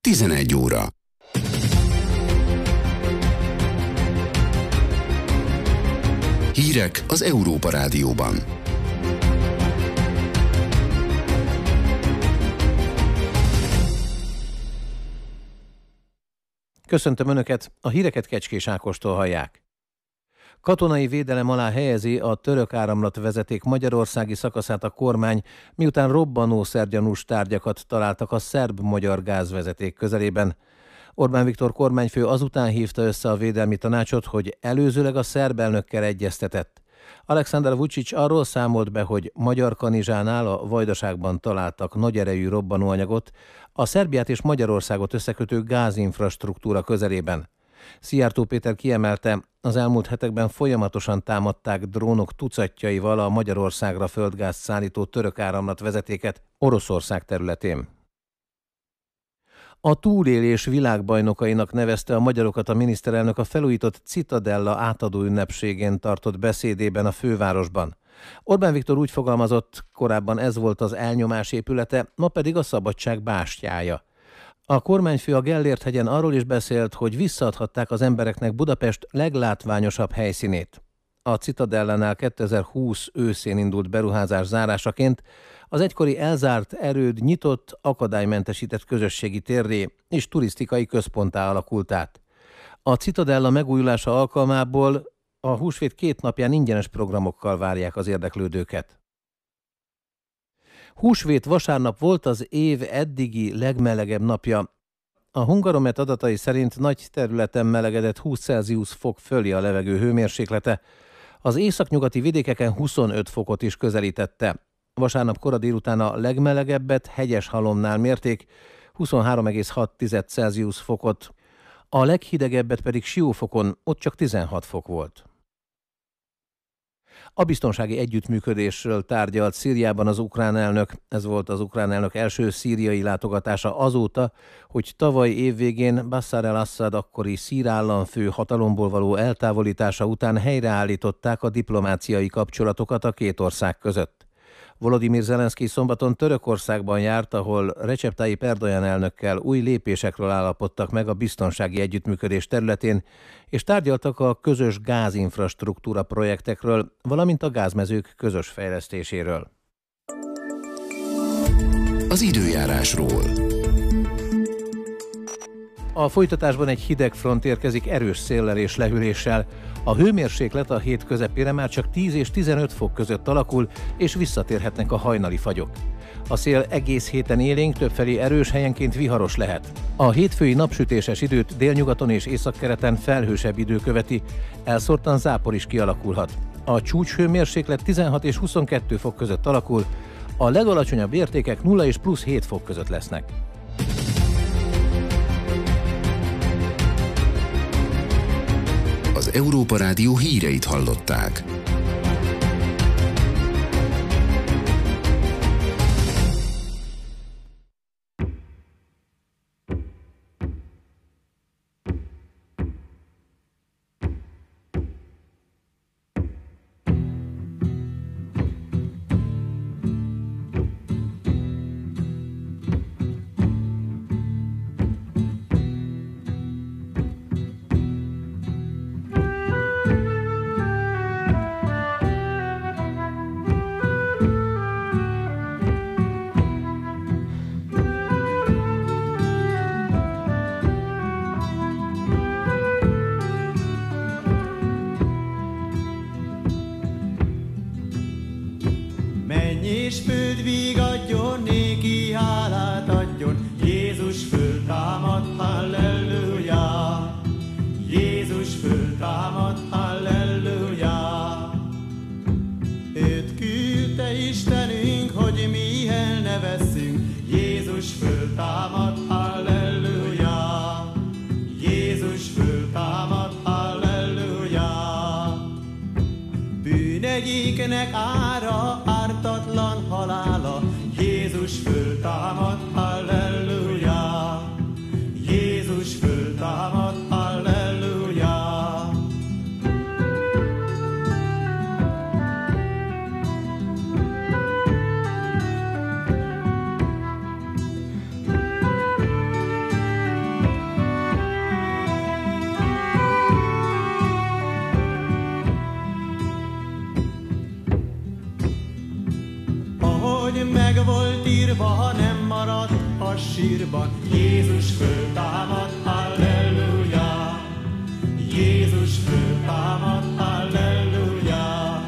11 óra. Hírek az Európa Rádióban. Köszöntöm Önöket, a híreket Kecskés Ákostól hallják. Katonai védelem alá helyezi a török áramlatvezeték magyarországi szakaszát a kormány, miután robbanószergyanús tárgyakat találtak a szerb-magyar gázvezeték közelében. Orbán Viktor kormányfő azután hívta össze a védelmi tanácsot, hogy előzőleg a szerb elnökkel egyeztetett. Aleksandar Vučić arról számolt be, hogy Magyarkanizsánál a Vajdaságban találtak nagy erejű robbanóanyagot a Szerbiát és Magyarországot összekötő gázinfrastruktúra közelében. Szijjártó Péter kiemelte, az elmúlt hetekben folyamatosan támadták drónok tucatjaival a Magyarországra földgázt szállító török áramlatvezetéket Oroszország területén. A túlélés világbajnokainak nevezte a magyarokat a miniszterelnök a felújított Citadella átadó ünnepségén tartott beszédében a fővárosban. Orbán Viktor úgy fogalmazott, korábban ez volt az elnyomás épülete, ma pedig a szabadság bástyája. A kormányfő a Gellért-hegyen arról is beszélt, hogy visszaadhatták az embereknek Budapest leglátványosabb helyszínét. A Citadellánál 2020 őszén indult beruházás zárásaként az egykori elzárt erőd nyitott, akadálymentesített közösségi térré és turisztikai központtá alakult át. A Citadella megújulása alkalmából a húsvét 2 napján ingyenes programokkal várják az érdeklődőket. Húsvét vasárnap volt az év eddigi legmelegebb napja. A Hungaromet adatai szerint nagy területen melegedett 20 Celsius fok fölé a levegő hőmérséklete. Az északnyugati vidékeken 25 fokot is közelítette. Vasárnap kora délután a legmelegebbet Hegyeshalomnál mérték, 23,6 Celsius fokot, a leghidegebbet pedig Siófokon, ott csak 16 fok volt. A biztonsági együttműködésről tárgyalt Szíriában az ukrán elnök. Ez volt az ukrán elnök első szíriai látogatása azóta, hogy tavaly évvégén Bashar al-Assad akkori szír államfő hatalomból való eltávolítása után helyreállították a diplomáciai kapcsolatokat a két ország között. Volodymyr Zelenszky szombaton Törökországban járt, ahol Recep Tayyip Erdogan elnökkel új lépésekről állapodtak meg a biztonsági együttműködés területén, és tárgyaltak a közös gázinfrastruktúra projektekről, valamint a gázmezők közös fejlesztéséről. Az időjárásról. A folytatásban egy hideg front érkezik erős széllel és lehűléssel. A hőmérséklet a hét közepére már csak 10 és 15 fok között alakul, és visszatérhetnek a hajnali fagyok. A szél egész héten élénk, többfelé erős, helyenként viharos lehet. A hétfői napsütéses időt délnyugaton és északkeleten felhősebb idő követi, elszórtan zápor is kialakulhat. A csúcshőmérséklet 16 és 22 fok között alakul, a legalacsonyabb értékek 0 és plusz 7 fok között lesznek. Az Európa Rádió híreit hallották. És földvíg adjon, néki hálát adjon, Jézus föltámad, halleluja. Jézus föltámad, halleluja. Őt küldte Istenünk, hogy mi el ne veszünk, Jézus föltámad, halleluja. Jézus föltámad, halleluja. Bűnegyiknek ára, ártatlan halála, Jézus föltámad, halleluja. Jézus föltámad, halleluja. meg volt írva, nem maradt a sírban. Jézus föltámad, halleluja! Jézus föltámad, halleluja!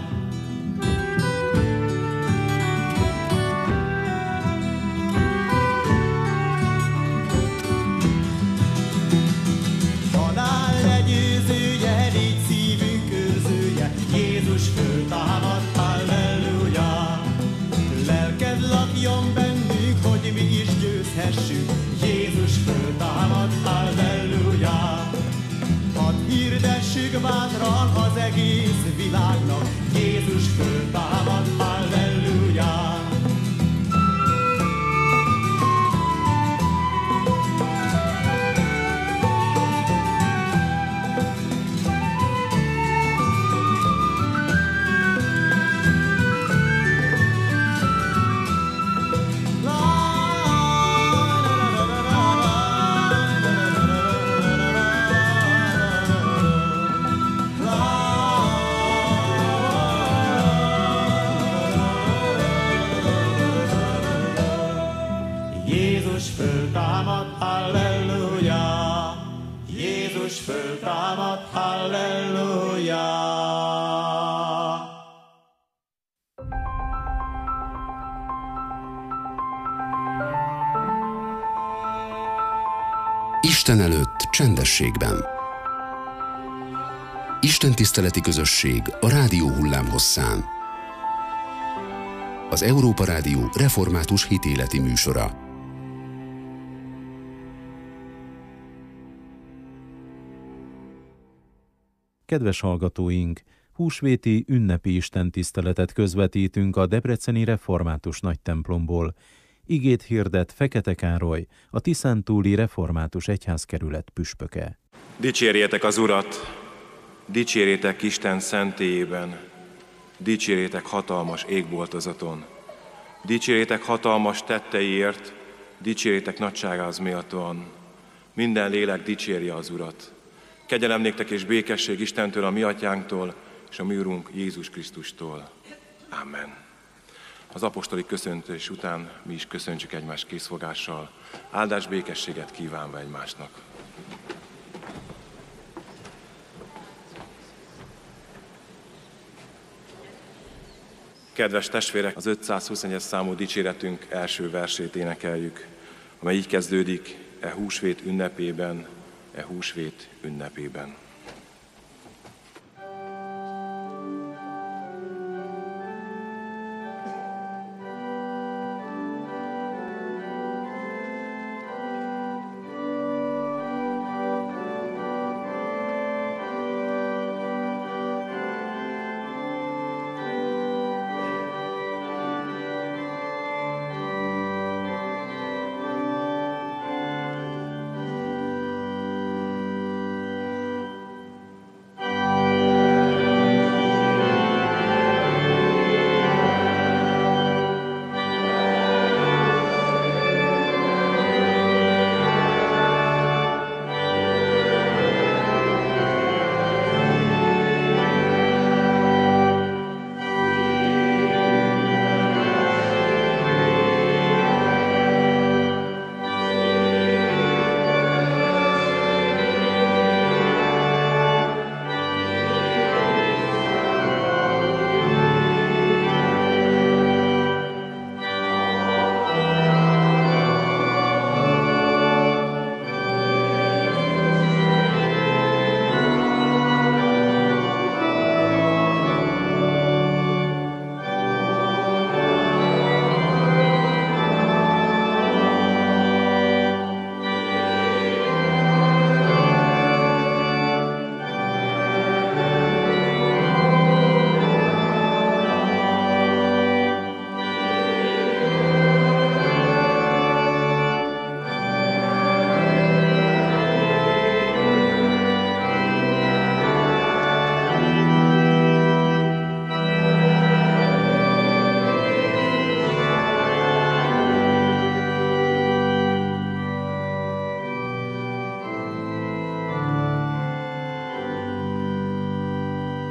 Halál legyőzője, légy szívünk őrzője, Jézus föltámad, halleluja! Lelked lakjon bennünk, hogy mi is győzhessünk, Jézus föltámad, halleluja! Hadd hirdessük bátran az egész világnak, Jézus föltámad, halleluja! Jézus föltámad, halleluja! Jézus föltámad, halleluja! Isten előtt csendességben. Isten tiszteleti közösség a rádió hullámhosszán. Az Európa Rádió református hitéleti műsora. Kedves hallgatóink! Húsvéti ünnepi istentiszteletet közvetítünk a debreceni református nagytemplomból. Igét hirdet Fekete Károly, a Tiszántúli református egyházkerület püspöke. Dicsérjétek az Urat, dicsérjétek Isten szentélyében, dicsérjétek hatalmas égboltozaton, dicsérjétek hatalmas tetteiért, dicsérjétek nagyságához méltóan. Minden lélek dicsérje az Urat. Kegyelem néktek és békesség Istentől, a mi atyánktól, és a mi Urunk Jézus Krisztustól. Amen. Az apostoli köszöntés után mi is köszöntsük egymást készfogással, áldás békességet kívánva egymásnak. Kedves testvérek, az 521-es számú dicséretünk első versét énekeljük, amely így kezdődik: e húsvét ünnepében, e húsvét ünnepében.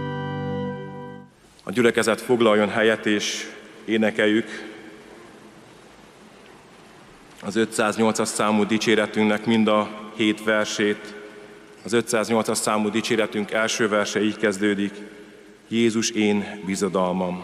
A gyülekezet foglaljon helyet, és énekeljük az 508-as számú dicséretünknek mind a 7 versét. Az 508-as számú dicséretünk első verse így kezdődik: Jézus én bizodalmam.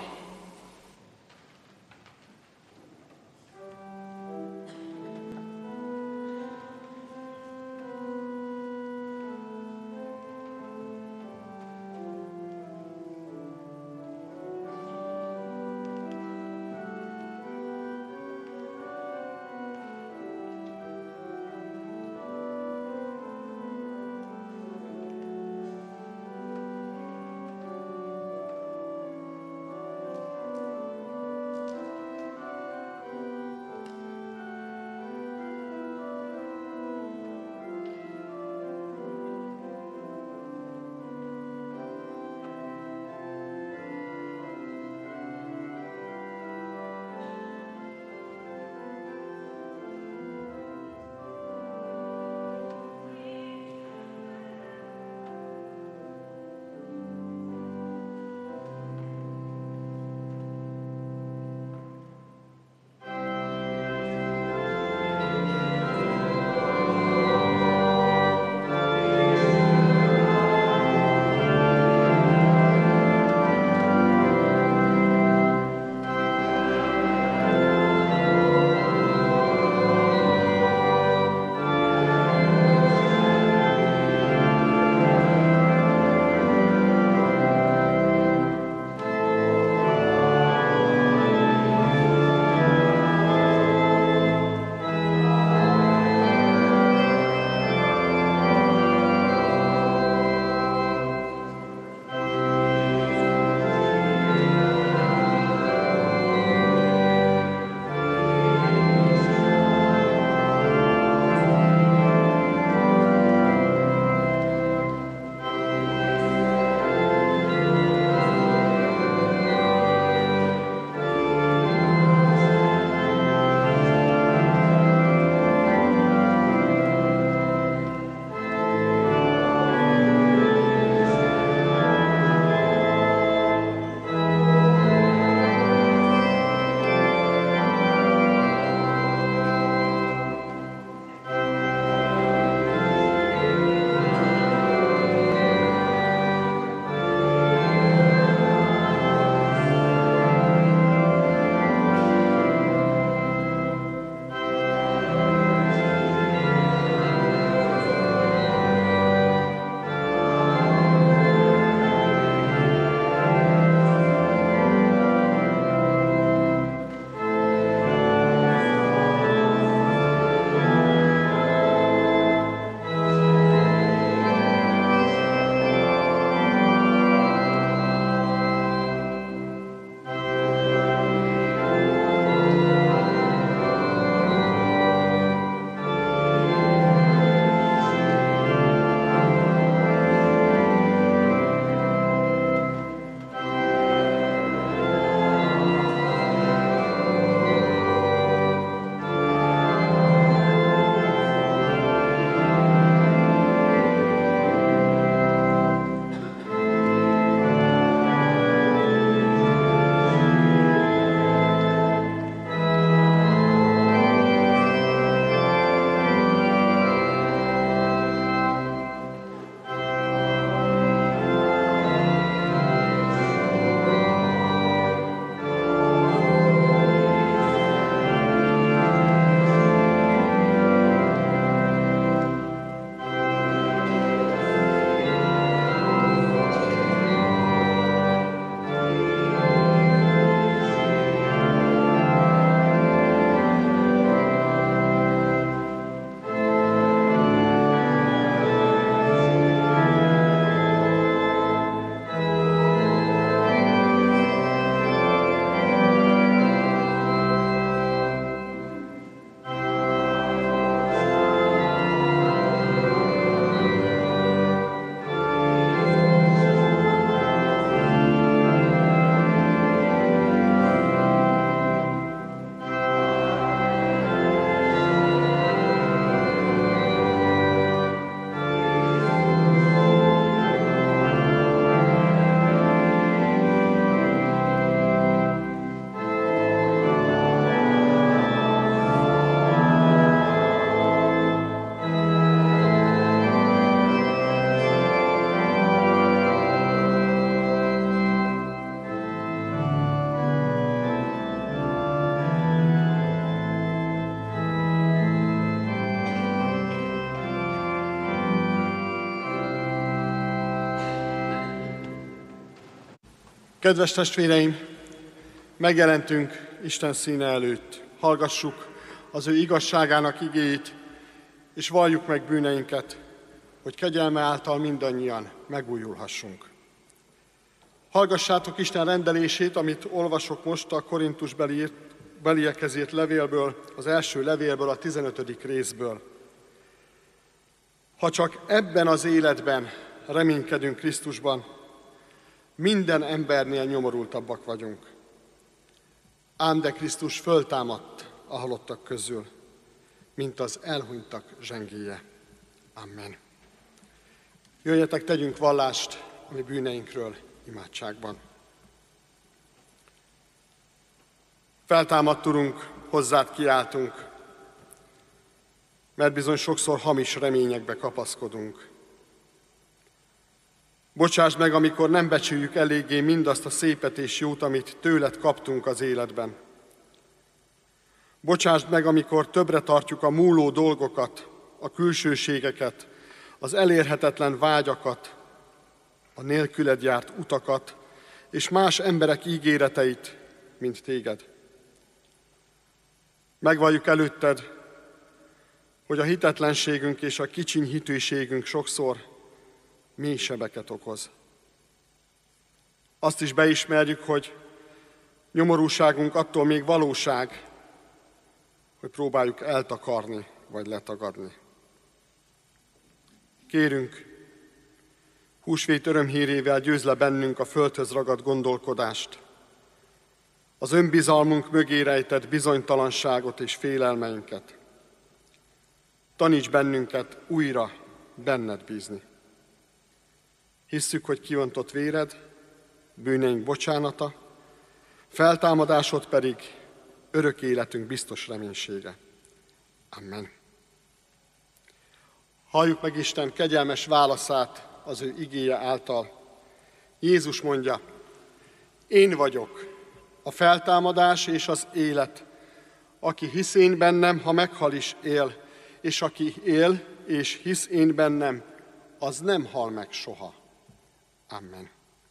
Kedves testvéreim, megjelentünk Isten színe előtt. Hallgassuk az ő igazságának igéjét, és valljuk meg bűneinket, hogy kegyelme által mindannyian megújulhassunk. Hallgassátok Isten rendelését, amit olvasok most a Korintus beliekhez írt levélből, az első levélből, a 15. részből. Ha csak ebben az életben reménykedünk Krisztusban, minden embernél nyomorultabbak vagyunk. Ám de Krisztus föltámadt a halottak közül, mint az elhunytak zsengéje. Amen. Jöjjetek, tegyünk vallást a mi bűneinkről imádságban. Feltámadt Urunk, hozzád kiáltunk, mert bizony sokszor hamis reményekbe kapaszkodunk. Bocsásd meg, amikor nem becsüljük eléggé mindazt a szépet és jót, amit tőled kaptunk az életben. Bocsásd meg, amikor többre tartjuk a múló dolgokat, a külsőségeket, az elérhetetlen vágyakat, a nélküled járt utakat, és más emberek ígéreteit, mint téged. Megvalljuk előtted, hogy a hitetlenségünk és a kicsiny hitűségünk sokszor mély sebeket okoz. Azt is beismerjük, hogy nyomorúságunk attól még valóság, hogy próbáljuk eltakarni vagy letagadni. Kérünk, húsvét örömhírével győzd le bennünk a földhöz ragadt gondolkodást, az önbizalmunk mögé rejtett bizonytalanságot és félelmeinket. Taníts bennünket újra benned bízni. Hisszük, hogy kiontott véred, bűneink bocsánata, feltámadásod pedig örök életünk biztos reménysége. Amen. Halljuk meg Isten kegyelmes válaszát az ő igéje által. Jézus mondja, én vagyok a feltámadás és az élet. Aki hisz én bennem, ha meghal is él, és aki él és hisz én bennem, az nem hal meg soha. Amen.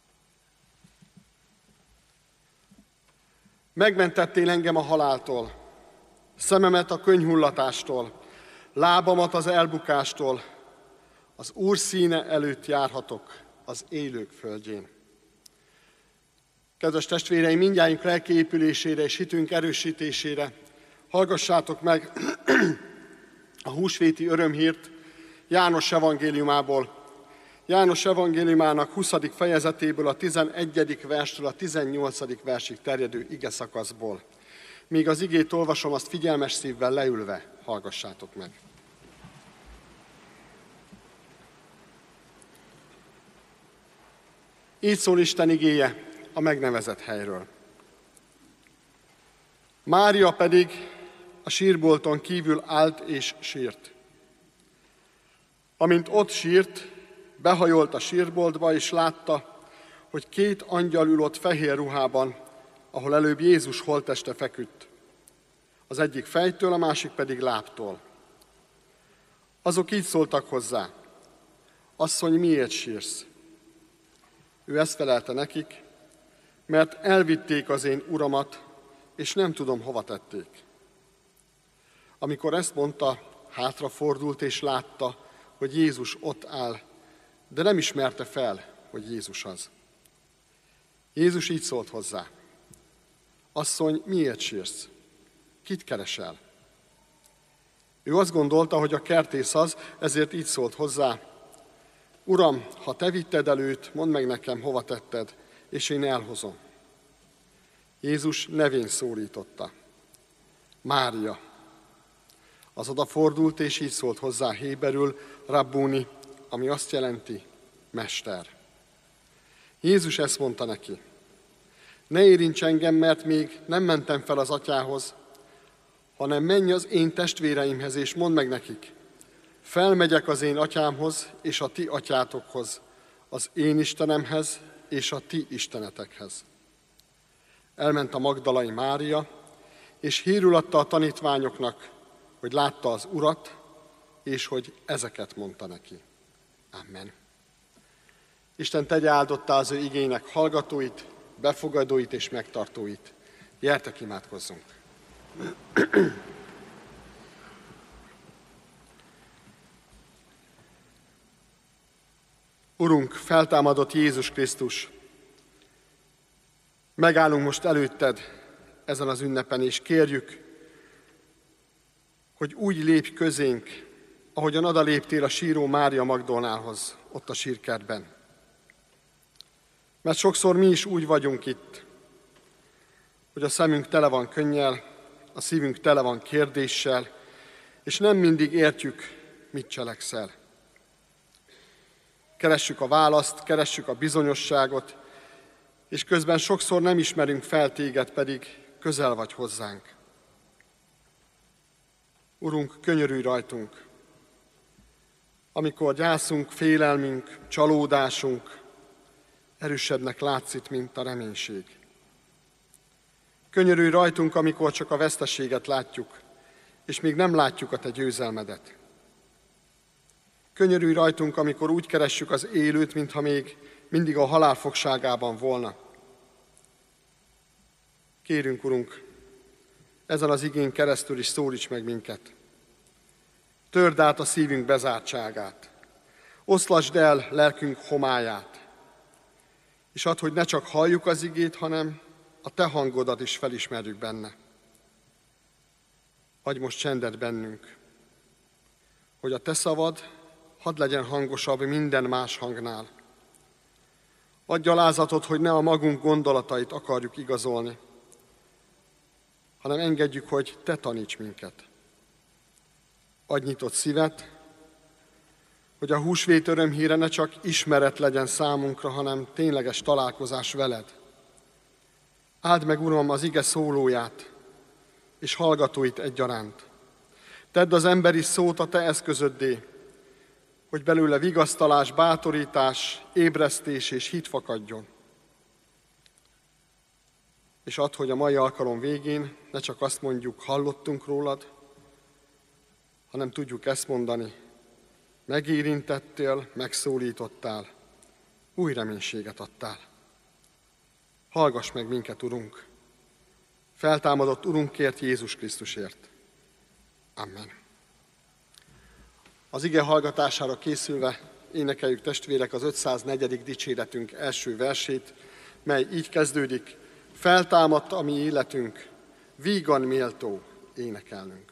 Megmentettél engem a haláltól, szememet a könyhullatástól, lábamat az elbukástól, az Úr színe előtt járhatok az élők földjén. Kedves testvéreim, mindnyájunk lelkiépülésére és hitünk erősítésére hallgassátok meg a húsvéti örömhírt János evangéliumából, János evangéliumának 20. fejezetéből, a 11. verstől a 18. versig terjedő igeszakaszból. Míg az igét olvasom, azt figyelmes szívvel leülve hallgassátok meg. Így szól Isten igéje a megnevezett helyről. Mária pedig a sírbolton kívül állt és sírt. Amint ott sírt, behajolt a sírboltba, és látta, hogy 2 angyal ül ott fehér ruhában, ahol előbb Jézus holtteste feküdt. Az egyik fejtől, a másik pedig lábtól. Azok így szóltak hozzá, asszony, miért sírsz? Ő ezt felelte nekik, mert elvitték az én uramat, és nem tudom, hova tették. Amikor ezt mondta, hátrafordult és látta, hogy Jézus ott áll, de nem ismerte fel, hogy Jézus az. Jézus így szólt hozzá, asszony, miért sírsz? Kit keresel? Ő azt gondolta, hogy a kertész az, ezért így szólt hozzá, Uram, ha te vitted előtt, mondd meg nekem, hova tetted, és én elhozom. Jézus nevén szólította. Mária. Az odafordult, és így szólt hozzá héberül, Rabbuni, ami azt jelenti, mester. Jézus ezt mondta neki. Ne érints engem, mert még nem mentem fel az atyához, hanem menj az én testvéreimhez, és mondd meg nekik. Felmegyek az én atyámhoz, és a ti atyátokhoz, az én Istenemhez, és a ti istenetekhez. Elment a magdalai Mária, és hírül adta a tanítványoknak, hogy látta az Urat, és hogy ezeket mondta neki. Amen. Isten tegye áldottá az ő igének hallgatóit, befogadóit és megtartóit. Gyertek, imádkozzunk! Urunk, feltámadott Jézus Krisztus, megállunk most előtted ezen az ünnepen, és kérjük, hogy úgy lépj közénk, ahogyan oda léptél a síró Mária Magdolnához, ott a sírkertben. Mert sokszor mi is úgy vagyunk itt, hogy a szemünk tele van könnyel, a szívünk tele van kérdéssel, és nem mindig értjük, mit cselekszel. Keressük a választ, keressük a bizonyosságot, és közben sokszor nem ismerünk fel téged, pedig közel vagy hozzánk. Urunk, könyörülj rajtunk, amikor gyászunk, félelmünk, csalódásunk erősebbnek látszik, mint a reménység. Könyörülj rajtunk, amikor csak a veszteséget látjuk, és még nem látjuk a te győzelmedet. Könyörülj rajtunk, amikor úgy keressük az élőt, mintha még mindig a halál fogságában volna. Kérünk, Urunk, ezen az igén keresztül is szólíts meg minket. Törd át a szívünk bezártságát. Oszlasd el lelkünk homályát. És add, hogy ne csak halljuk az igét, hanem a te hangodat is felismerjük benne. Adj most csendet bennünk, hogy a te szavad hadd legyen hangosabb minden más hangnál. Adj alázatot, hogy ne a magunk gondolatait akarjuk igazolni, hanem engedjük, hogy te taníts minket. Adj nyitott szívet, hogy a húsvét örömhíre ne csak ismeret legyen számunkra, hanem tényleges találkozás veled. Áld meg, Uram, az ige szólóját és hallgatóit egyaránt. Tedd az emberi szót a te eszközöddé, hogy belőle vigasztalás, bátorítás, ébresztés és hit fakadjon. És add, hogy a mai alkalom végén ne csak azt mondjuk, hallottunk rólad, hanem tudjuk ezt mondani, megérintettél, megszólítottál, új reménységet adtál. Hallgass meg minket, Urunk, feltámadott Urunkért, Jézus Krisztusért. Amen. Az ige hallgatására készülve énekeljük, testvérek, az 504. dicséretünk első versét, mely így kezdődik: feltámadt a mi életünk, vígan méltó énekelnünk.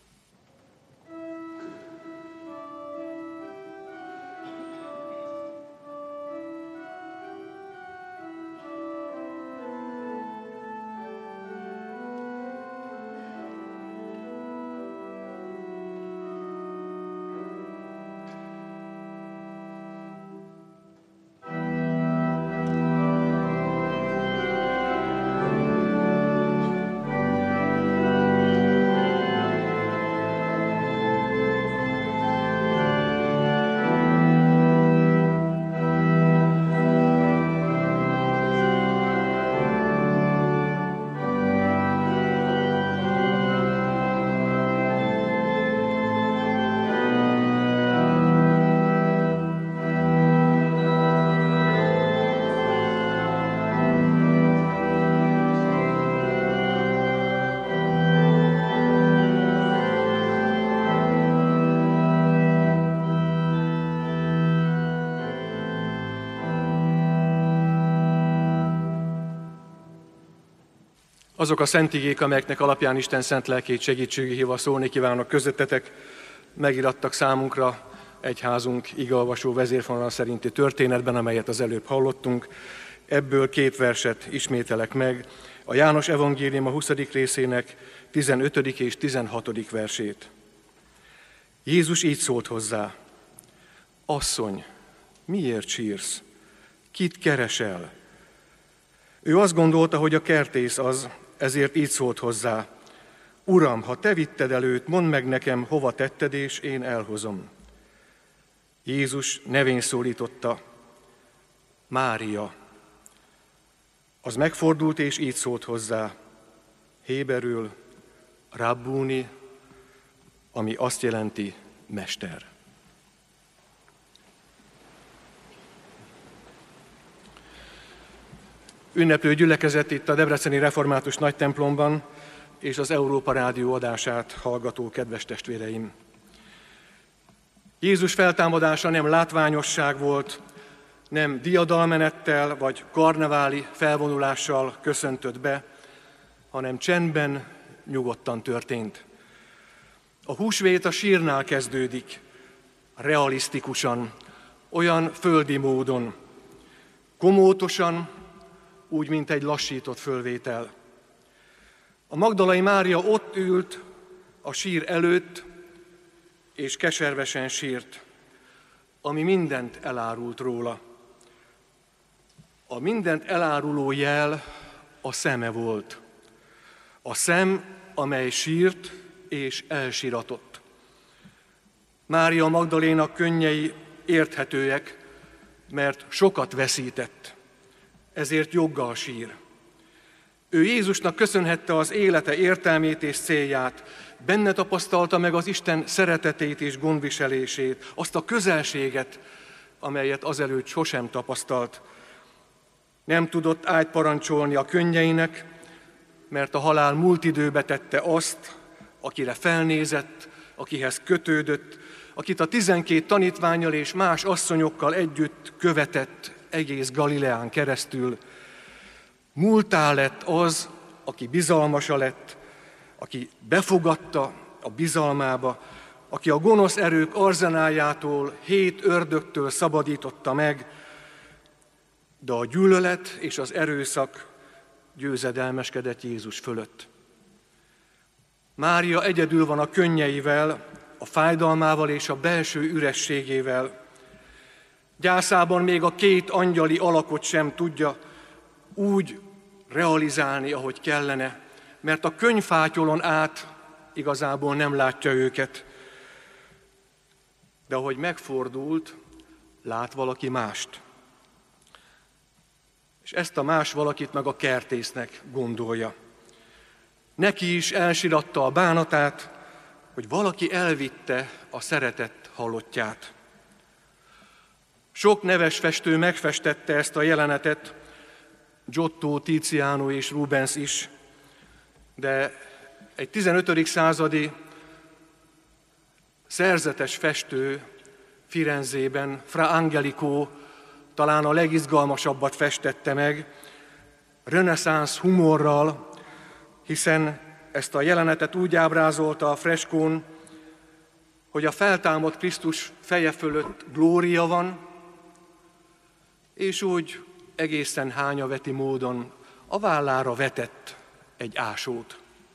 Azok a szent igék, amelyeknek alapján Isten szent lelkét segítségül hívva szólni kívánok közöttetek, megirattak számunkra egyházunk igeolvasó vezérfonal szerinti történetben, amelyet az előbb hallottunk. Ebből 2 verset ismételek meg, a János evangélium a 20. részének 15. és 16. versét. Jézus így szólt hozzá: asszony, miért sírsz? Kit keresel? Ő azt gondolta, hogy a kertész az, ezért így szólt hozzá: Uram, ha te vitted előtt, mondd meg nekem, hova tetted, és én elhozom. Jézus nevén szólította: Mária. Az megfordult, és így szólt hozzá, héberül Rabbuni, ami azt jelenti mester. ünneplő gyülekezet itt a Debreceni Református Nagytemplomban, és az Európa Rádió adását hallgató kedves testvéreim. Jézus feltámadása nem látványosság volt, nem diadalmenettel vagy karneváli felvonulással köszöntött be, hanem csendben, nyugodtan történt. A húsvét a sírnál kezdődik, realisztikusan, olyan földi módon, komótosan, úgy, mint egy lassított fölvétel. A Magdalai Mária ott ült a sír előtt, és keservesen sírt, ami mindent elárult róla. A mindent eláruló jel a szeme volt. A szem, amely sírt és elsiratott. Mária Magdaléna könnyei érthetőek, mert sokat veszített, ezért joggal sír. Ő Jézusnak köszönhette az élete értelmét és célját, benne tapasztalta meg az Isten szeretetét és gondviselését, azt a közelséget, amelyet azelőtt sosem tapasztalt. Nem tudott ágyt parancsolni a könnyeinek, mert a halál múlt időbe tette azt, akire felnézett, akihez kötődött, akit a 12 tanítvánnyal és más asszonyokkal együtt követett egész Galileán keresztül. Múltá lett az, aki bizalmasa lett, aki befogadta a bizalmába, aki a gonosz erők arzenájától, 7 ördögtől szabadította meg, de a gyűlölet és az erőszak győzedelmeskedett Jézus fölött. Mária egyedül van a könnyeivel, a fájdalmával és a belső ürességével. Gyászában még a 2 angyali alakot sem tudja úgy realizálni, ahogy kellene, mert a könyvfátyolon át igazából nem látja őket. De ahogy megfordult, lát valaki mást. És ezt a más valakit meg a kertésznek gondolja. Neki is elsiratta a bánatát, hogy valaki elvitte a szeretett halottját. Sok neves festő megfestette ezt a jelenetet, Giotto, Tiziano és Rubens is, de egy 15. századi szerzetes festő Firenzében, Fra Angelico talán a legizgalmasabbat festette meg, reneszánsz humorral, hiszen ezt a jelenetet úgy ábrázolta a freskón, hogy a feltámadt Krisztus feje fölött glória van, és úgy egészen hányaveti módon a vállára vetett egy ásót.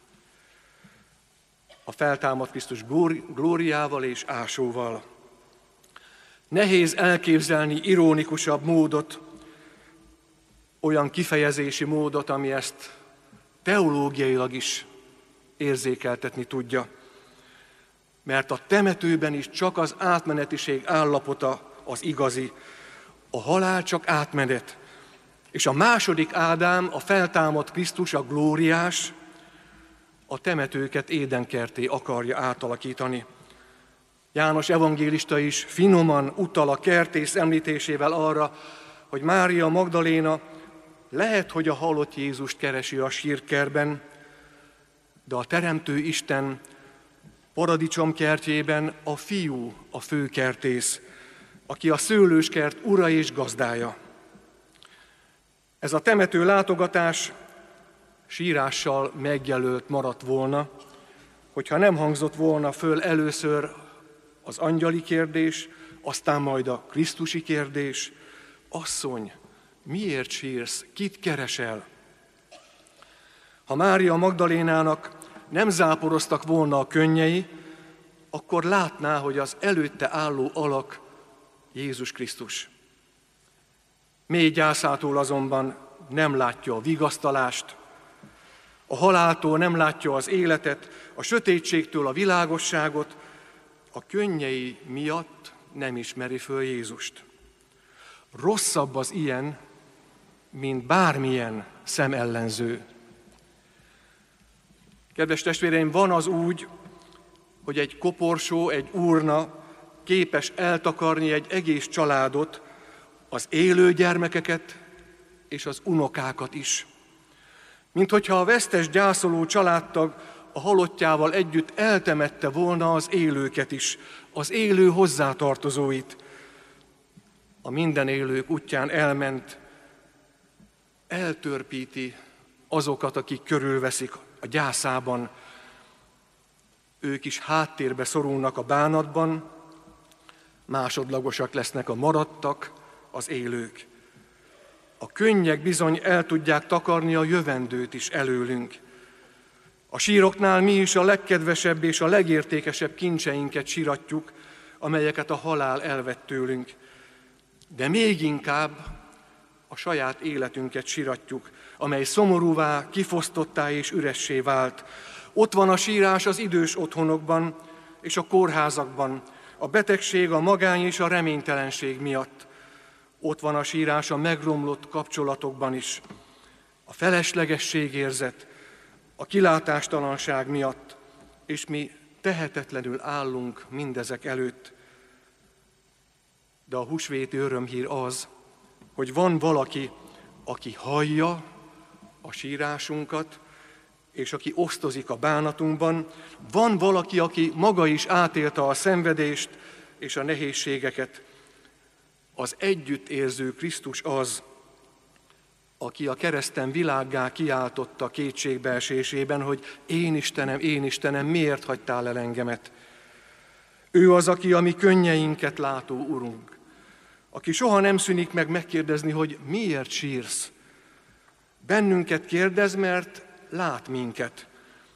A feltámadt Krisztus glóriával és ásóval. Nehéz elképzelni ironikusabb módot, olyan kifejezési módot, ami ezt teológiailag is érzékeltetni tudja. Mert a temetőben is csak az átmenetiség állapota az igazi, a halál csak átmenet, és a második Ádám, a feltámadt Krisztus, a glóriás, a temetőket édenkertté akarja átalakítani. János evangélista is finoman utal a kertész említésével arra, hogy Mária Magdaléna lehet, hogy a halott Jézust keresi a sírkertben, de a Teremtő Isten paradicsomkertjében a fiú a főkertész, aki a szőlőskert ura és gazdája. Ez a temető látogatás sírással megjelölt maradt volna, hogyha nem hangzott volna föl először az angyali kérdés, aztán majd a krisztusi kérdés. Asszony, miért sírsz? Kit keresel? Ha Mária Magdalénának nem záporoztak volna a könnyei, akkor látná, hogy az előtte álló alak Jézus Krisztus. Mély gyászától azonban nem látja a vigasztalást, a haláltól nem látja az életet, a sötétségtől a világosságot, a könnyei miatt nem ismeri föl Jézust. Rosszabb az ilyen, mint bármilyen szemellenző. Kedves testvéreim, van az úgy, hogy egy koporsó, egy urna képes eltakarni egy egész családot, az élő gyermekeket és az unokákat is. Mint hogyha a vesztes gyászoló családtag a halottjával együtt eltemette volna az élőket is, az élő hozzátartozóit. A minden élők útján elment, eltörpíti azokat, akik körülveszik a gyászában. Ők is háttérbe szorulnak a bánatban, másodlagosak lesznek a maradtak, az élők. A könnyek bizony el tudják takarni a jövendőt is előlünk. A síroknál mi is a legkedvesebb és a legértékesebb kincseinket siratjuk, amelyeket a halál elvett tőlünk. De még inkább a saját életünket siratjuk, amely szomorúvá, kifosztottá és üressé vált. Ott van a sírás az idős otthonokban és a kórházakban, a betegség, a magány és a reménytelenség miatt. Ott van a sírás a megromlott kapcsolatokban is, a feleslegességérzet, a kilátástalanság miatt, és mi tehetetlenül állunk mindezek előtt. De a húsvéti örömhír az, hogy van valaki, aki hallja a sírásunkat, és aki osztozik a bánatunkban. Van valaki, aki maga is átélte a szenvedést és a nehézségeket. Az együttérző Krisztus az, aki a kereszten világgá kiáltotta kétségbeesésében, hogy én Istenem, miért hagytál el engemet? Ő az, aki a mi könnyeinket látó Urunk, aki soha nem szűnik meg megkérdezni, hogy miért sírsz. Bennünket kérdez, mert lát minket.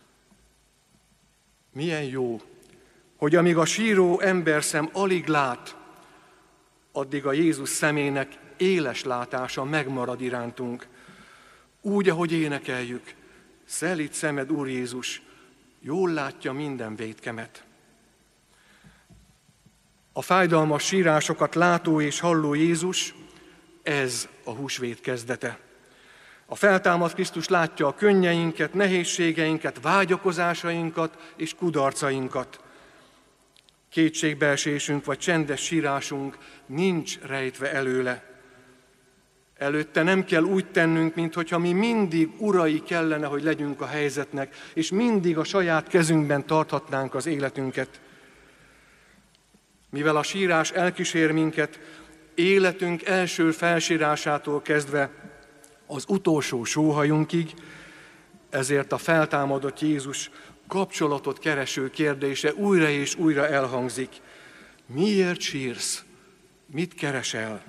Milyen jó, hogy amíg a síró emberszem alig lát, addig a Jézus szemének éles látása megmarad irántunk. Úgy, ahogy énekeljük, szelíd szemed, Úr Jézus, jól látja minden vétkemet. A fájdalmas sírásokat látó és halló Jézus, ez a húsvét kezdete. A feltámadt Krisztus látja a könnyeinket, nehézségeinket, vágyakozásainkat és kudarcainkat. Kétségbeesésünk vagy csendes sírásunk nincs rejtve előle. Előtte nem kell úgy tennünk, minthogyha mi mindig urai kellene, hogy legyünk a helyzetnek, és mindig a saját kezünkben tarthatnánk az életünket. Mivel a sírás elkísér minket, életünk első felsírásától kezdve az utolsó sóhajunkig, ezért a feltámadott Jézus kapcsolatot kereső kérdése újra és újra elhangzik. Miért sírsz? Mit keresel?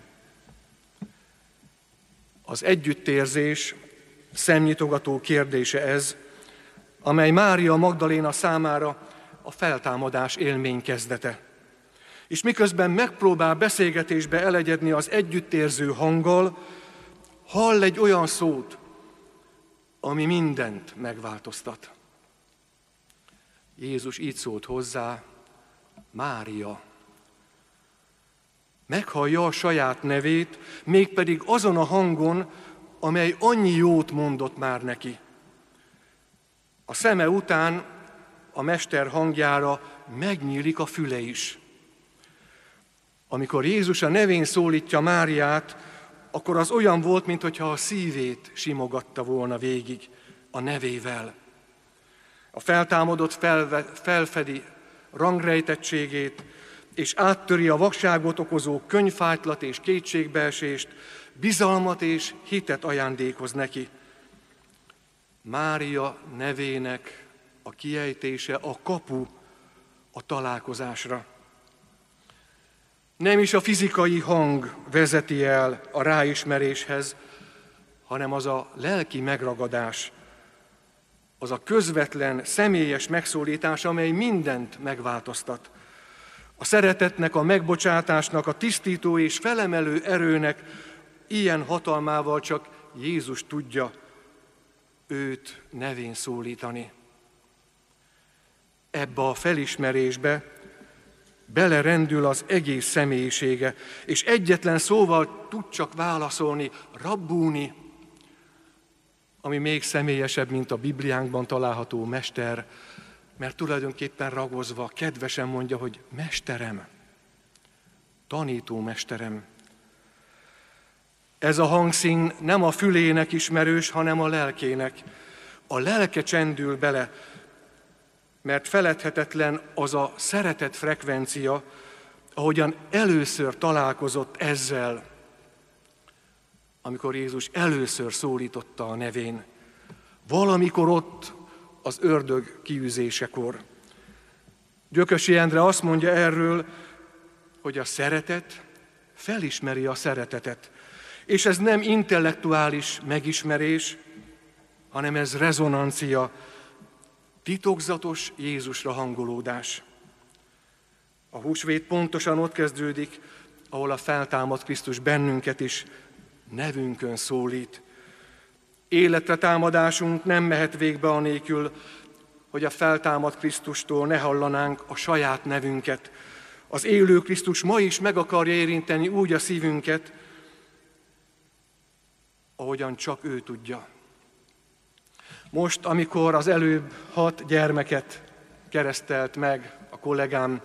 Az együttérzés szemnyitogató kérdése ez, amely Mária Magdaléna számára a feltámadás élmény kezdete. És miközben megpróbál beszélgetésbe elegyedni az együttérző hanggal, hall egy olyan szót, ami mindent megváltoztat. Jézus így szólt hozzá, Mária. Meghallja a saját nevét, mégpedig azon a hangon, amely annyi jót mondott már neki. A szeme után a mester hangjára megnyílik a füle is. Amikor Jézus a nevén szólítja Máriát, akkor az olyan volt, mintha a szívét simogatta volna végig a nevével. A feltámadott felfedi rangrejtettségét, és áttöri a vakságot okozó könyvfájtlat és kétségbeesést, bizalmat és hitet ajándékoz neki. Mária nevének a kiejtése a kapu a találkozásra. Nem is a fizikai hang vezeti el a ráismeréshez, hanem az a lelki megragadás, az a közvetlen, személyes megszólítás, amely mindent megváltoztat. A szeretetnek, a megbocsátásnak, a tisztító és felemelő erőnek ilyen hatalmával csak Jézus tudja őt nevén szólítani. Ebbe a felismerésbe belerendül az egész személyisége, és egyetlen szóval tud csak válaszolni, rabbúni, ami még személyesebb, mint a Bibliánkban található mester, mert tulajdonképpen ragozva, kedvesen mondja, hogy mesterem, tanítómesterem. Ez a hangszín nem a fülének ismerős, hanem a lelkének. A lelke csendül bele, mert feledhetetlen az a szeretet frekvencia, ahogyan először találkozott ezzel, amikor Jézus először szólította a nevén. Valamikor ott az ördög kiűzésekor. Gyökösi Endre azt mondja erről, hogy a szeretet felismeri a szeretetet. És ez nem intellektuális megismerés, hanem ez rezonancia, titokzatos Jézusra hangolódás. A húsvét pontosan ott kezdődik, ahol a feltámadt Krisztus bennünket is nevünkön szólít. Életre támadásunk nem mehet végbe anélkül, hogy a feltámadt Krisztustól ne hallanánk a saját nevünket. Az élő Krisztus ma is meg akarja érinteni úgy a szívünket, ahogyan csak ő tudja. Most, amikor az előbb 6 gyermeket keresztelt meg a kollégám,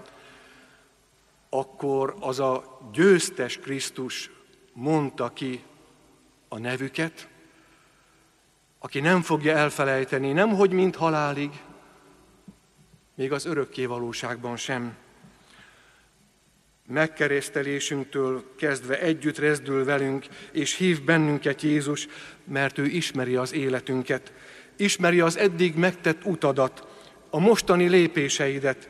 akkor az a győztes Krisztus mondta ki a nevüket, aki nem fogja elfelejteni, nemhogy mint halálig, még az örökké valóságban sem. Megkeresztelésünktől kezdve együtt rezdül velünk, és hív bennünket Jézus, mert ő ismeri az életünket, ismeri az eddig megtett utadat, a mostani lépéseidet.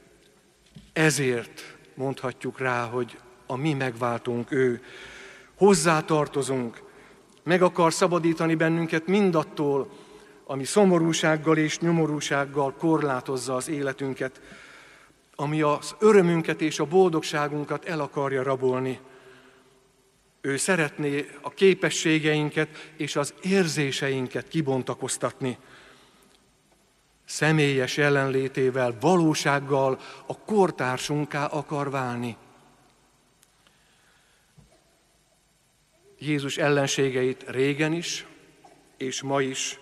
Ezért mondhatjuk rá, hogy a mi megváltunk ő. Hozzá tartozunk, meg akar szabadítani bennünket mindattól, ami szomorúsággal és nyomorúsággal korlátozza az életünket, ami az örömünket és a boldogságunkat el akarja rabolni. Ő szeretné a képességeinket és az érzéseinket kibontakoztatni. Személyes jelenlétével, valósággal a kortársunká akar válni. Jézus ellenségeit régen is, és ma is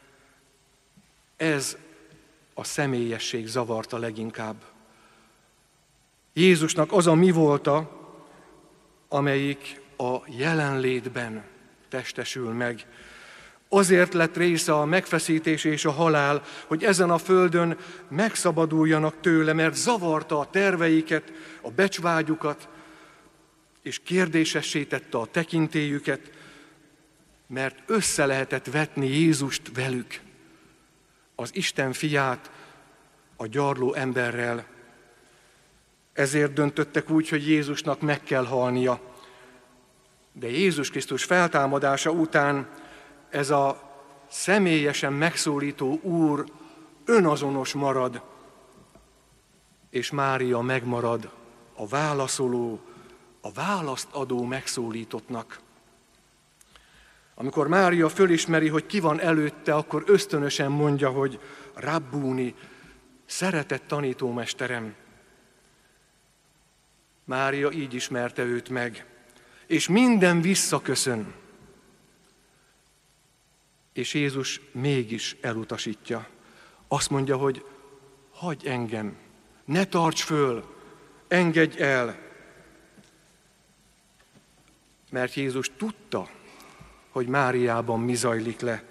ez a személyesség zavarta leginkább. Jézusnak az a mi volta, amelyik a jelenlétben testesül meg. Azért lett része a megfeszítés és a halál, hogy ezen a földön megszabaduljanak tőle, mert zavarta a terveiket, a becsvágyukat, és kérdésessé tette a tekintélyüket, mert össze lehetett vetni Jézust velük, az Isten fiát a gyarló emberrel. Ezért döntöttek úgy, hogy Jézusnak meg kell halnia. De Jézus Krisztus feltámadása után ez a személyesen megszólító Úr önazonos marad, és Mária megmarad a válaszoló, a választ adó megszólítottnak. Amikor Mária fölismeri, hogy ki van előtte, akkor ösztönösen mondja, hogy Rabbuni, szeretett tanítómesterem. Mária így ismerte őt meg, és minden visszaköszön. És Jézus mégis elutasítja. Azt mondja, hogy hagyj engem, ne tarts föl, engedj el. Mert Jézus tudta, hogy Máriában mi zajlik le.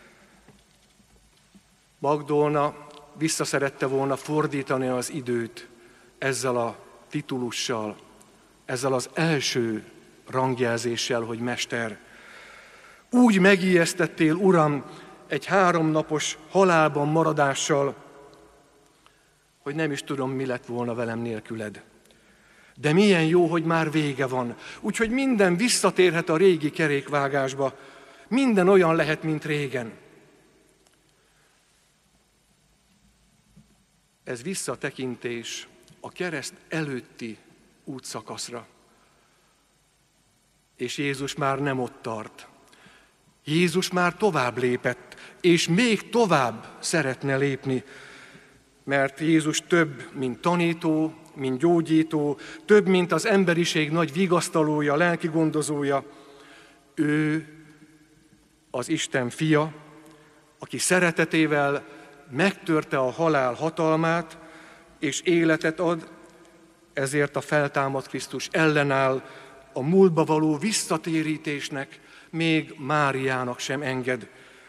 Magdolna visszaszerette volna fordítani az időt ezzel a titulussal, ezzel az első rangjelzéssel, hogy mester. Úgy megijesztettél, Uram, egy 3 napos halálban maradással, hogy nem is tudom, mi lett volna velem nélküled. De milyen jó, hogy már vége van. Úgyhogy minden visszatérhet a régi kerékvágásba. Minden olyan lehet, mint régen. Ez visszatekintés a kereszt előtti útszakaszra. És Jézus már nem ott tart. Jézus már tovább lépett, és még tovább szeretne lépni, mert Jézus több, mint tanító, mint gyógyító, több, mint az emberiség nagy vigasztalója, lelki gondozója. Ő az Isten fia, aki szeretetével megtörte a halál hatalmát, és életet ad, ezért a feltámadt Krisztus ellenáll a múltba való visszatérítésnek még Máriának sem enged,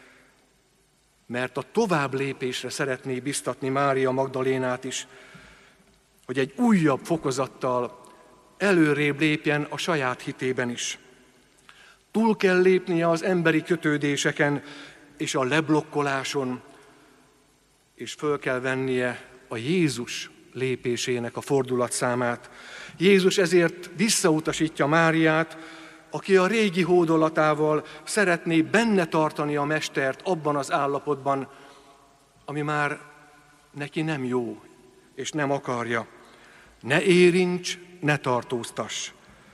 mert a tovább lépésre szeretné biztatni Mária Magdalénát is, hogy egy újabb fokozattal előrébb lépjen a saját hitében is. Túl kell lépnie az emberi kötődéseken és a leblokkoláson, és föl kell vennie a Jézus lépésének a fordulatszámát. Jézus ezért visszautasítja Máriát, aki a régi hódolatával szeretné benne tartani a mestert abban az állapotban, ami már neki nem jó, és nem akarja. Ne érints, ne tartóztass.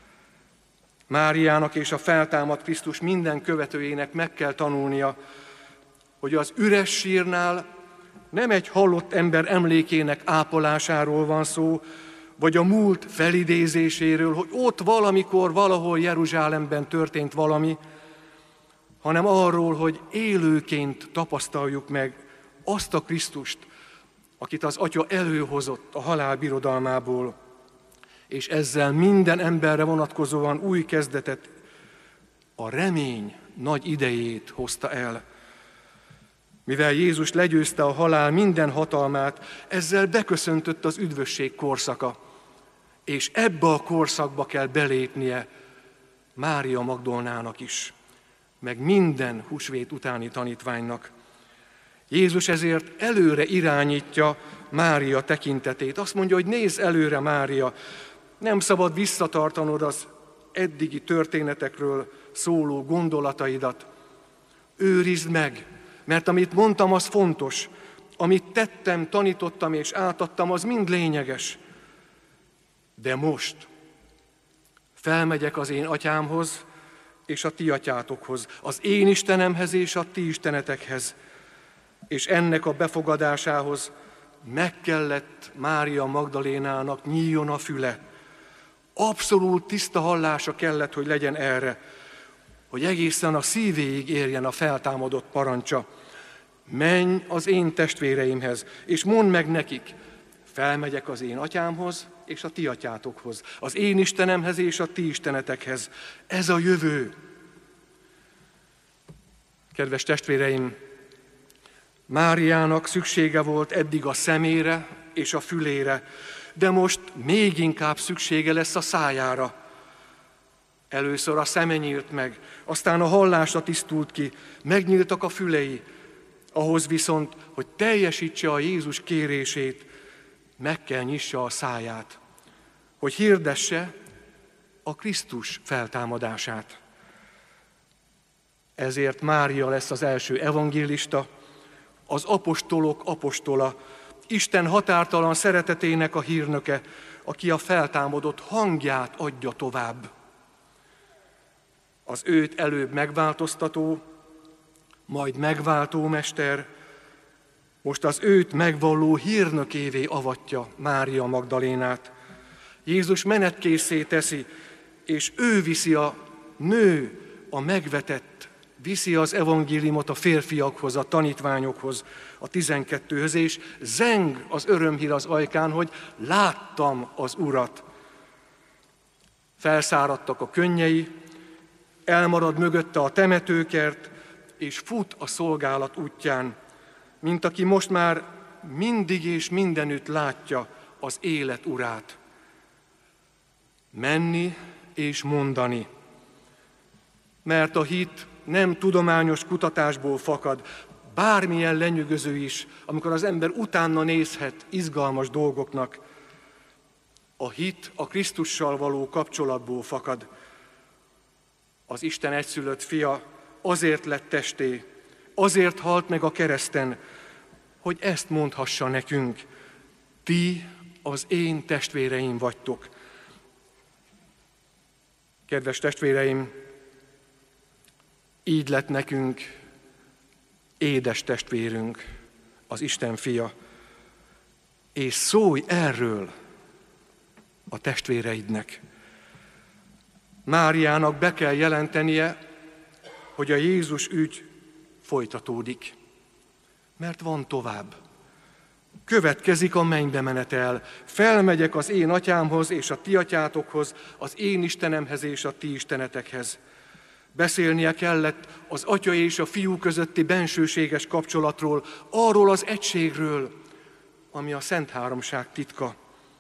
Máriának és a feltámadt Krisztus minden követőjének meg kell tanulnia, hogy az üres sírnál nem egy halott ember emlékének ápolásáról van szó, vagy a múlt felidézéséről, hogy ott valamikor, valahol Jeruzsálemben történt valami, hanem arról, hogy élőként tapasztaljuk meg azt a Krisztust, akit az Atya előhozott a halál birodalmából, és ezzel minden emberre vonatkozóan új kezdetet, a remény nagy idejét hozta el. Mivel Jézus legyőzte a halál minden hatalmát, ezzel beköszöntött az üdvösség korszaka, és ebbe a korszakba kell belépnie Mária Magdolnának is, meg minden húsvét utáni tanítványnak. Jézus ezért előre irányítja Mária tekintetét. Azt mondja, hogy nézz előre, Mária, nem szabad visszatartanod az eddigi történetekről szóló gondolataidat. Őrizd meg, mert amit mondtam, az fontos. Amit tettem, tanítottam és átadtam, az mind lényeges. De most felmegyek az én atyámhoz és a ti atyátokhoz, az én Istenemhez és a ti istenetekhez. És ennek a befogadásához meg kellett Mária Magdalénának nyíljon a füle. Abszolút tiszta hallása kellett, hogy legyen erre, hogy egészen a szívéig érjen a feltámadott parancsa. Menj az én testvéreimhez, és mondd meg nekik, felmegyek az én atyámhoz és a ti atyátokhoz, az én Istenemhez és a ti istenetekhez. Ez a jövő. Kedves testvéreim, Máriának szüksége volt eddig a szemére és a fülére, de most még inkább szüksége lesz a szájára. Először a szeme nyílt meg, aztán a hallása tisztult ki, megnyíltak a fülei, ahhoz viszont, hogy teljesítse a Jézus kérését, meg kell nyissa a száját, hogy hirdesse a Krisztus feltámadását. Ezért Mária lesz az első evangélista, az apostolok apostola, Isten határtalan szeretetének a hírnöke, aki a feltámadott hangját adja tovább. Az őt előbb megváltoztató, majd megváltó mester, most az őt megvalló hírnökévé avatja Mária Magdalénát. Jézus menetkészé teszi, és ő viszi a nő, a megvetett, viszi az evangéliumot a férfiakhoz, a tanítványokhoz, a 12-höz, és zeng az örömhír az ajkán, hogy láttam az Urat. Felszáradtak a könnyei, elmarad mögötte a temetőkert, és fut a szolgálat útján, mint aki most már mindig és mindenütt látja az élet Urát. Menni és mondani, mert a hit nem tudományos kutatásból fakad, bármilyen lenyűgöző is, amikor az ember utána nézhet izgalmas dolgoknak. A hit a Krisztussal való kapcsolatból fakad. Az Isten egyszülött fia azért lett testé, azért halt meg a kereszten, hogy ezt mondhassa nekünk, ti az én testvéreim vagytok. Kedves testvéreim, így lett nekünk édes testvérünk, az Isten fia, és szólj erről a testvéreidnek. Máriának be kell jelentenie, hogy a Jézus ügy folytatódik, mert van tovább. következik a mennybe menetel. Felmegyek az én atyámhoz és a ti atyátokhoz, az én Istenemhez és a ti istenetekhez. Beszélnie kellett az atya és a fiú közötti bensőséges kapcsolatról, arról az egységről, ami a Szent Háromság titka.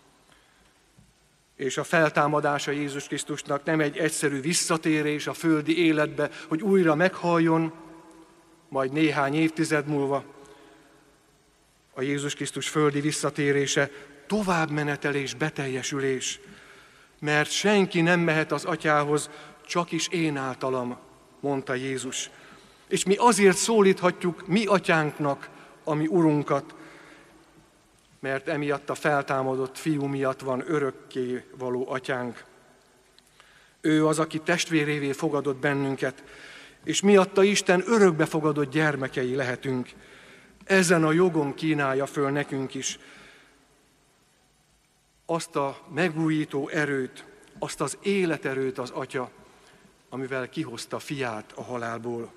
És a feltámadása Jézus Krisztusnak nem egy egyszerű visszatérés a földi életbe, hogy újra meghalljon, majd néhány évtized múlva. A Jézus Krisztus földi visszatérése továbbmenetelés, beteljesülés, mert senki nem mehet az atyához, csak is én általam, mondta Jézus. És mi azért szólíthatjuk mi atyánknak, a mi urunkat, mert emiatt a feltámadott fiú miatt van örökké való atyánk. Ő az, aki testvérévé fogadott bennünket, és miatta Isten örökbefogadott gyermekei lehetünk. Ezen a jogon kínálja föl nekünk is azt a megújító erőt, azt az életerőt az Atya, amivel kihozta fiát a halálból.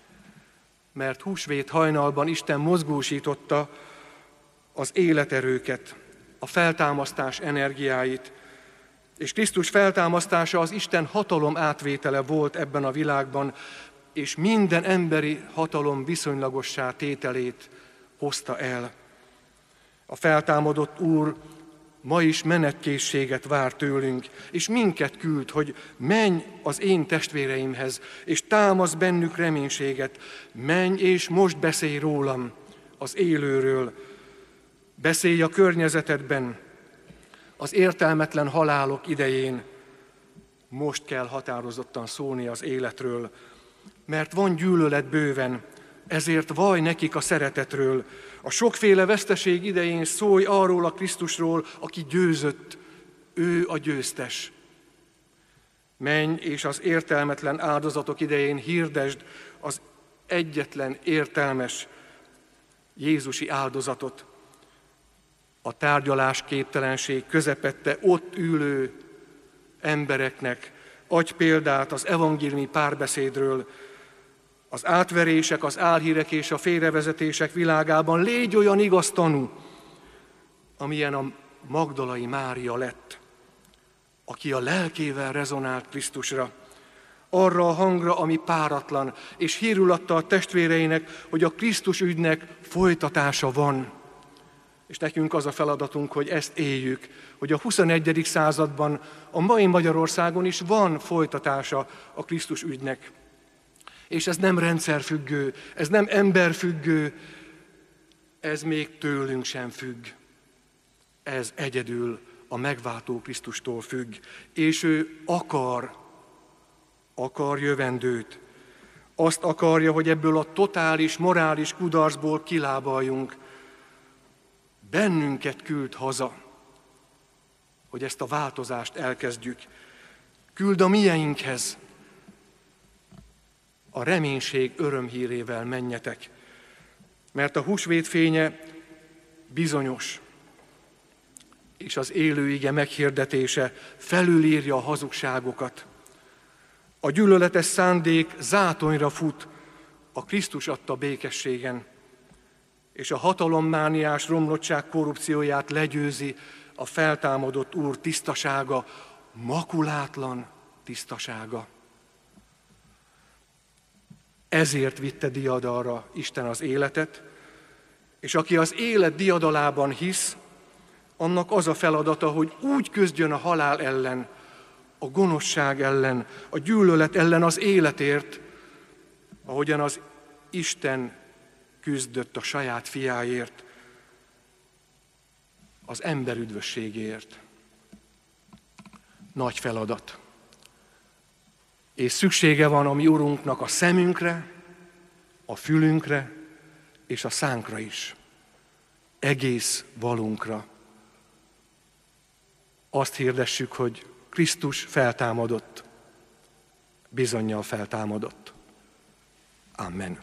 Mert húsvét hajnalban Isten mozgósította az életerőket, a feltámasztás energiáit, és Krisztus feltámasztása az Isten hatalom átvétele volt ebben a világban, és minden emberi hatalom viszonylagossá tételét hozta el. A feltámadott Úr ma is menetkészséget vár tőlünk, és minket küld, hogy menj az én testvéreimhez, és támasz bennük reménységet. Menj és most beszélj rólam, az élőről. Beszélj a környezetedben, az értelmetlen halálok idején. Most kell határozottan szólni az életről, mert van gyűlölet bőven, ezért vallj nekik a szeretetről. A sokféle veszteség idején szólj arról a Krisztusról, aki győzött, ő a győztes. Menj és az értelmetlen áldozatok idején hirdesd az egyetlen értelmes jézusi áldozatot. A tárgyalásképtelenség közepette ott ülő embereknek adj példát az evangéliumi párbeszédről. Az átverések, az álhírek és a félrevezetések világában légy olyan igaz tanú, amilyen a Magdalai Mária lett, aki a lelkével rezonált Krisztusra, arra a hangra, ami páratlan, és hírül adta a testvéreinek, hogy a Krisztus ügynek folytatása van. És nekünk az a feladatunk, hogy ezt éljük, hogy a 21. században, a mai Magyarországon is van folytatása a Krisztus ügynek. És ez nem rendszerfüggő, ez nem emberfüggő, ez még tőlünk sem függ. Ez egyedül a megváltó Krisztustól függ. És ő akar jövendőt. Azt akarja, hogy ebből a totális, morális kudarcból kilábaljunk. Bennünket küld haza, hogy ezt a változást elkezdjük. Küld a mieinkhez. A reménység örömhírével menjetek, mert a húsvét fénye bizonyos, és az élő ige meghirdetése felülírja a hazugságokat. A gyűlöletes szándék zátonyra fut a Krisztus adta békességen, és a hatalommániás romlottság korrupcióját legyőzi a feltámadott Úr tisztasága, makulátlan tisztasága. Ezért vitte diadalra Isten az életet, és aki az élet diadalában hisz, annak az a feladata, hogy úgy küzdjön a halál ellen, a gonoszság ellen, a gyűlölet ellen az életért, ahogyan az Isten küzdött a saját fiáért, az ember üdvösségéért. Nagy feladat. És szüksége van a mi Urunknak a szemünkre, a fülünkre és a szánkra is. Egész valunkra. Azt hirdessük, hogy Krisztus feltámadott, bizonnyal feltámadott. Amen.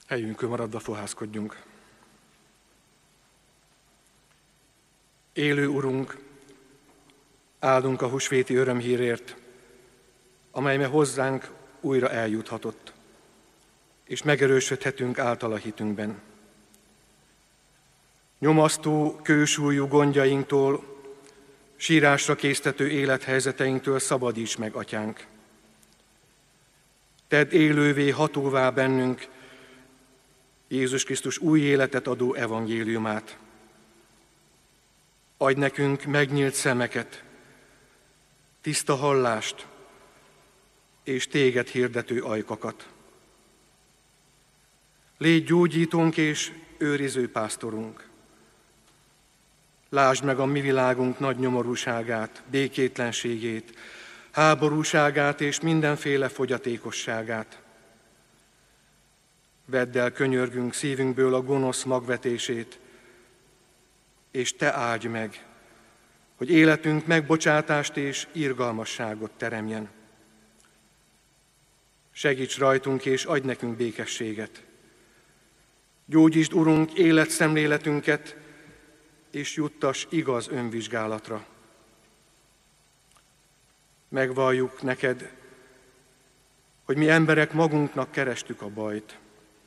Helyünkön maradva fohászkodjunk. Élő Urunk, áldunk a húsvéti örömhírért, amely hozzánk újra eljuthatott, és megerősödhetünk általa hitünkben. Nyomasztó, kősúlyú gondjainktól, sírásra késztető élethelyzeteinktől szabadíts meg, Atyánk. Tedd élővé, hatóvá bennünk Jézus Krisztus új életet adó evangéliumát. Adj nekünk megnyílt szemeket, tiszta hallást és téged hirdető ajkakat. Légy gyógyítónk és őriző pásztorunk. Lásd meg a mi világunk nagy nyomorúságát, békétlenségét, háborúságát és mindenféle fogyatékosságát. Vedd el, könyörgünk, szívünkből a gonosz magvetését, és te áldj meg, hogy életünk megbocsátást és irgalmasságot teremjen. Segíts rajtunk és adj nekünk békességet. Gyógyítsd, Urunk, életszemléletünket, és juttass igaz önvizsgálatra. Megvalljuk neked, hogy mi emberek magunknak kerestük a bajt.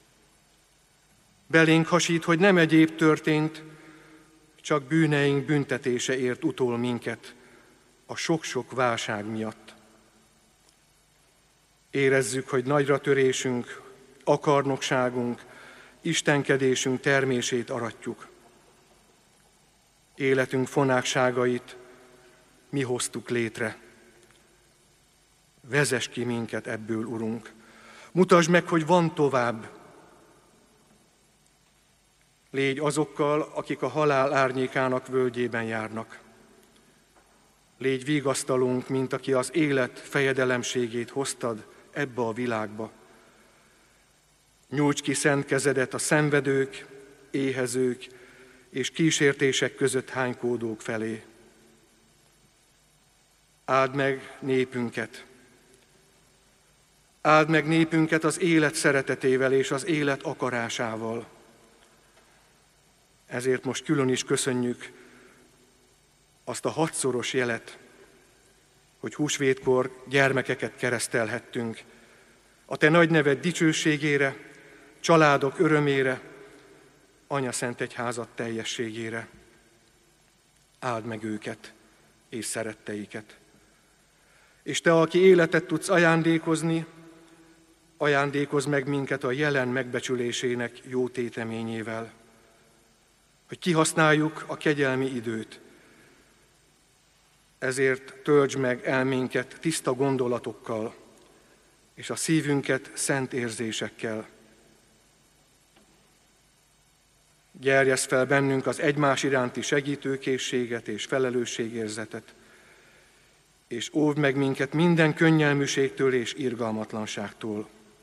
Belénk hasít, hogy nem egyéb történt, csak bűneink büntetése ért utol minket a sok-sok válság miatt. Érezzük, hogy nagyra törésünk, akarnokságunk, istenkedésünk termését aratjuk. Életünk fonákságait mi hoztuk létre. Vezess ki minket ebből, Urunk. Mutasd meg, hogy van tovább. Légy azokkal, akik a halál árnyékának völgyében járnak. Légy vigasztalónk, mint aki az élet fejedelemségét hoztad ebbe a világba. Nyújts ki szent kezedet a szenvedők, éhezők és kísértések között hánykódók felé. Áld meg népünket. Áld meg népünket az élet szeretetével és az élet akarásával. Ezért most külön is köszönjük azt a 6-szoros jelet, hogy húsvétkor gyermekeket keresztelhettünk. A te nagy neved dicsőségére, családok örömére, Anya Szent Egyházad teljességére. Áld meg őket és szeretteiket. És te, aki életet tudsz ajándékozni, ajándékozz meg minket a jelen megbecsülésének jó téteményével, hogy kihasználjuk a kegyelmi időt. Ezért töltsd meg elménket tiszta gondolatokkal, és a szívünket szent érzésekkel. Gerjeszd fel bennünk az egymás iránti segítőkészséget és felelősségérzetet, és óvd meg minket minden könnyelműségtől és irgalmatlanságtól.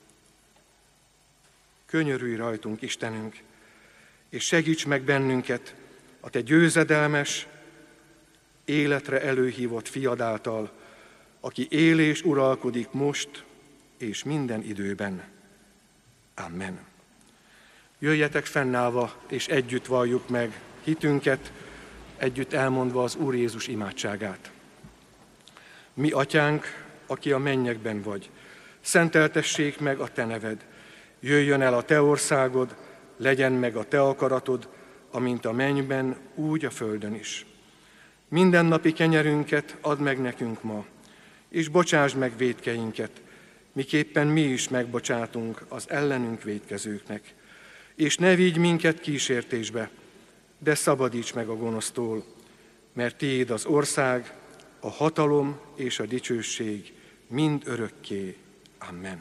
Könyörülj rajtunk, Istenünk, és segíts meg bennünket a te győzedelmes, életre előhívott fiad által, aki él és uralkodik most és minden időben. Amen. Jöjjetek fennállva, és együtt valljuk meg hitünket, együtt elmondva az Úr Jézus imádságát. Mi, Atyánk, aki a mennyekben vagy, szenteltessék meg a te neved, jöjjön el a te országod, legyen meg a te akaratod, amint a mennyben, úgy a földön is. Mindennapi kenyerünket add meg nekünk ma, és bocsásd meg vétkeinket, miképpen mi is megbocsátunk az ellenünk vétkezőknek. És ne vigy minket kísértésbe, de szabadíts meg a gonosztól, mert tiéd az ország, a hatalom és a dicsőség mind örökké. Amen.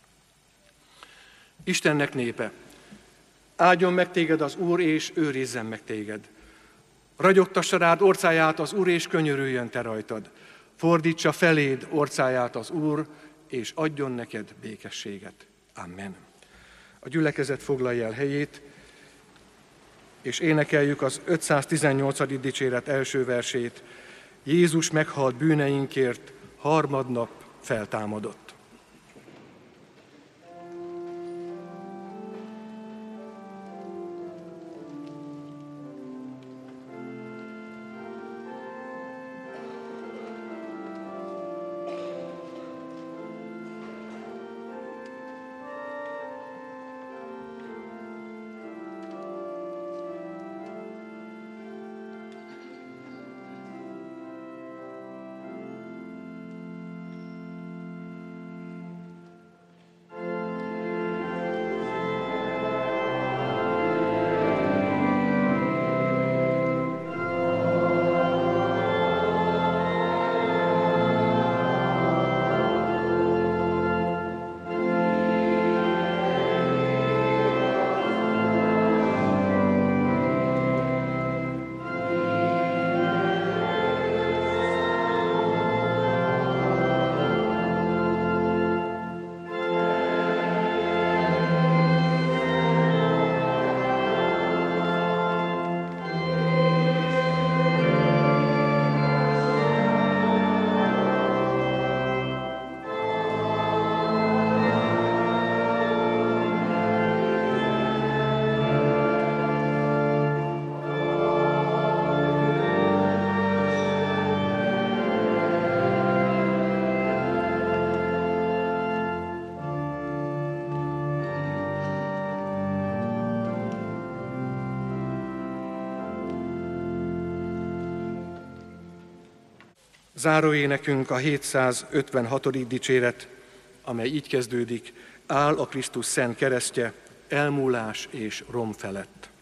Istennek népe, áldjon meg téged az Úr, és őrizzen meg téged. Ragyogtassa rád orcáját az Úr, és könyörüljön te rajtad. Fordítsa feléd orcáját az Úr, és adjon neked békességet. Amen. A gyülekezet foglalja el helyét, és énekeljük az 518. dicséret első versét. Jézus meghalt bűneinkért, harmadnap feltámadott. Záróénekünk a 756. dicséret, amely így kezdődik: áll a Krisztus szent keresztje, elmúlás és rom felett.